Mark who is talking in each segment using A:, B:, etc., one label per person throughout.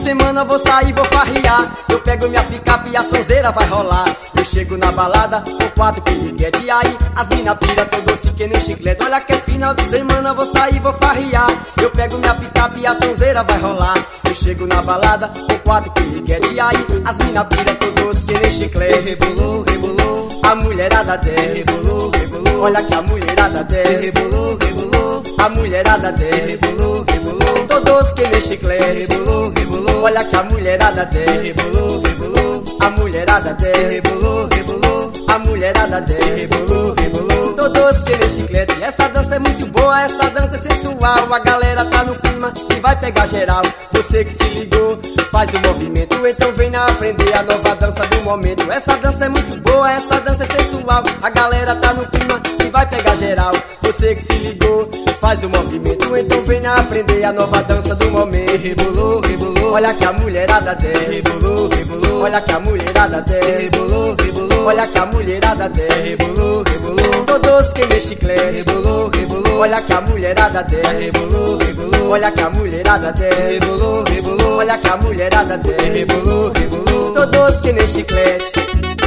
A: semana vou sair, vou farrear. Eu pego minha picape e a sonzeira vai rolar. Eu chego na balada com 4 piriguete. Aí as mina pira, tô doce que nem chiclete. Olha que é final de semana, vou sair, vou farrear. Eu pego minha picape e a sonzeira vai rolar. Eu chego na balada com 4 piriguete. Aí as mina pira, tô doce que nem chiclete.
B: Rebolou, rebolou,
A: a mulherada desce.
B: rebolou, rebolou,
A: Olha que a mulherada desce.
B: rebolou, rebolou,
A: A mulherada desce.
B: rebolou, rebolou,
A: Tô doce que nem chiclete.
B: rebolou, rebolou,
A: Olha que a mulherada desce.
B: rebolou, rebolou,
A: A mulherada desce.
B: rebolou, rebolou,
A: A mulherada desce.
B: rebolou, rebolou.
A: Tô doce que nem chiclete. Essa dança é muito boa, essa dança é sensual. A galera tá no clima e vai pegar geral. Você que se ligou, faz o movimento. Então vem na aprender a nova dança do momento. Essa dança é muito boa, essa dança é sensual. A galera tá no clima e vai pegar geral. Você que se ligou, faz o movimento. Então vem na aprender a nova dança do momento.
B: Rebolou, rebolou,
A: Olha que a mulherada desce.
B: rebolou, rebolou,
A: Olha que a mulherada desce.
B: rebolou, rebolou,
A: Olha que a mulherada desce.
B: rebolou, rebolou,
A: Tô doce que nem chiclete.
B: rebolou, rebolou,
A: Olha que a mulherada desce.
B: rebolou, rebolou,
A: Olha que a mulherada desce.
B: rebolou, rebolou,
A: Olha que a mulherada desce.
B: rebolou, rebolou.
A: Tô doce que nem chiclete.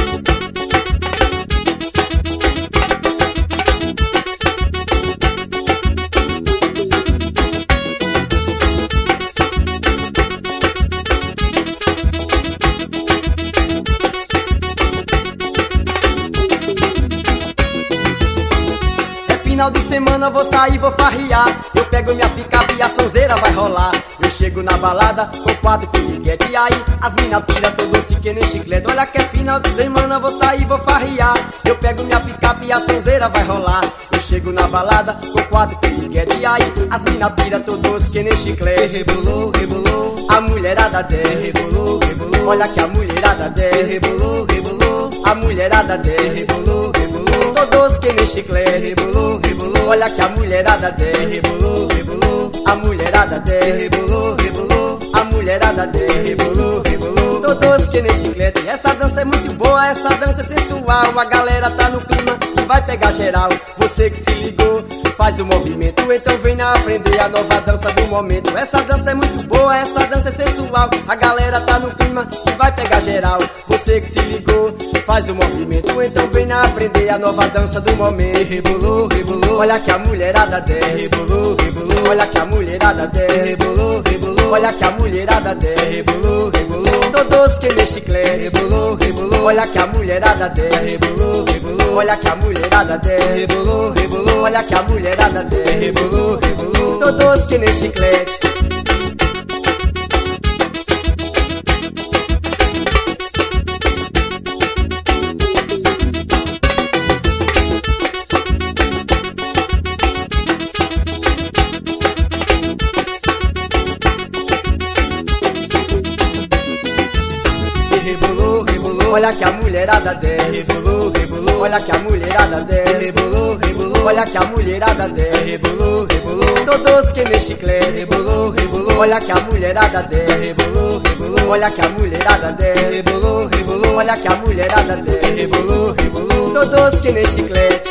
A: Final de semana vou sair, vou farrear. Eu pego minha picape e a sonzeira vai rolar. Eu chego na balada com 4 piriguete. E aí as mina pira, tô doce que nem chiclete. Olha que é final de semana, vou sair, vou farrear. Eu pego minha picape e a sonzeira vai rolar. Eu chego na balada com 4 piriguete. E aí as mina pira, tô doce que nem chiclete.
B: Rebolou, rebolou,
A: A mulherada desce.
B: rebolou, rebolou,
A: Olha que a mulherada desce.
B: rebolou, rebolou,
A: A mulherada desce.
B: rebolou, rebolou,
A: Tô doce que nem chiclete.
B: rebolou, rebolou,
A: Olha que a mulherada desce.
B: rebolou, rebolou,
A: A mulherada desce.
B: rebolou, rebolou,
A: A mulherada desce.
B: rebolou, rebolou.
A: Tô doce que nem chiclete. Essa dança é muito boa, essa dança é sensual. A galera tá no clima e vai pegar geral. Você que se ligou, faz o movimento. Então vem na aprender a nova dança do momento. Essa dança é muito boa, essa dança é sensual. A galera tá no clima e vai pegar geral. Você que se ligou, faz o movimento. Então vem na aprender a nova dança do momento.
B: Rebolou, rebolou,
A: Olha que a mulherada desce.
B: rebolou, rebolou,
A: Olha que a mulherada desce.
B: rebolou, rebolou,
A: Olha que a mulherada desce.
B: rebolou, rebolou,
A: Tô doce que nem chiclete.
B: rebolou, rebolou,
A: Olha que a mulherada desce.
B: rebolou, rebolou,
A: Olha que a mulherada desce.
B: rebolou, rebolou,
A: Olha que a mulherada desce.
B: rebolou, rebolou.
A: Tô doce que nem chiclete.
B: Rebolou, rebolou,
A: Olha que a mulherada desce.
B: rebolou, rebolou,
A: Olha que a mulherada desce.
B: rebolou, rebolou,
A: Olha que a mulherada desce.
B: rebolou, rebolou,
A: Tô doce que nem chiclete.
B: rebolou, rebolou,
A: Olha que a mulherada desce.
B: rebolou, rebolou,
A: Olha que a mulherada desce.
B: rebolou, rebolou,
A: Olha que a mulherada desce.
B: rebolou, rebolou.
A: Tô doce que nem chiclete.